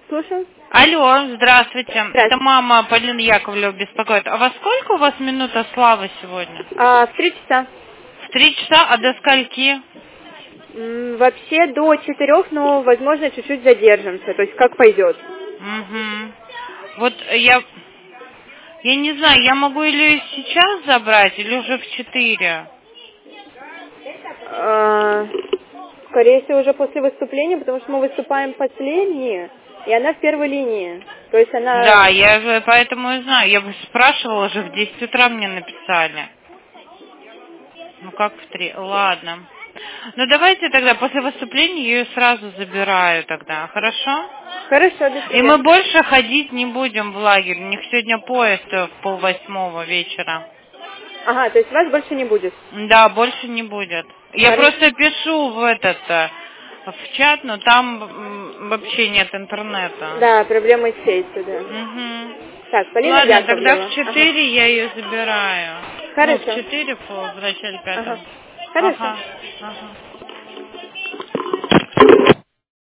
Слушаю. Алло, здравствуйте. Здравствуйте. Это мама Полина Яковлева беспокоит. А во сколько у вас минута славы сегодня? В 3 часа. В 3 часа, а до скольки? Вообще до 4, но, возможно, чуть-чуть задержимся. То есть, как пойдет. Угу. Вот я не знаю, я могу или сейчас забрать, или уже в 4. Скорее всего, уже после выступления, потому что мы выступаем последние, и она в первой линии. То есть она... Да, я же поэтому и знаю. Я бы спрашивала уже, в 10 утра мне написали. Ну как в 3? Ладно. Ну давайте тогда после выступления я ее сразу забираю тогда, хорошо? Хорошо, до И свидания. мы больше ходить не будем в лагерь. У них сегодня поезд в 7:30 вечера. Ага, то есть вас больше не будет. Да, больше не будет. Я Хорошо. просто пишу в чат, но там вообще нет интернета. Да, проблемы с сетью, да. Угу. Так, Полина Ладно, тогда Яковлева. в 4 я ее забираю. Ну, в Хорошо. 4 в начале 5. Ага. Хорошо. Ага, ага.